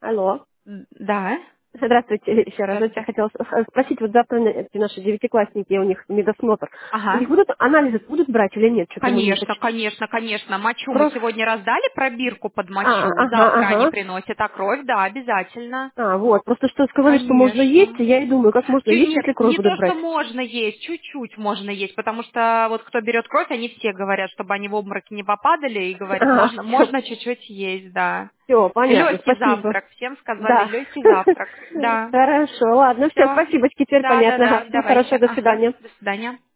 Алло. Да. Здравствуйте еще раз. Знаете, я Здравствуйте. хотела спросить, вот завтра эти наши девятиклассники, у них медосмотр. У Ага. них будут анализы будут брать или нет? Что-то мы не Конечно, почти. конечно, конечно. Мочу мы Просто... сегодня раздали, пробирку под мочу. Ага, Завтра они ага. приносят, а кровь, да, обязательно. Вот. Просто что сказали, что можно есть, и Конечно. я и думаю, как можно есть, Нет, если кровь не будут то, что брать. можно есть, чуть-чуть можно есть, потому что вот кто берет кровь, они все говорят, чтобы они в обмороки не попадали, и говорят, можно, Все, можно чуть-чуть есть, да. все, понятно, Легкий спасибо. завтрак, всем сказали Да. легкий завтрак, да. Хорошо, ладно, все, Все, спасибо, теперь понятно. да-да-да, Ага, всего давайте, хорошего, до ага, свидания. до свидания.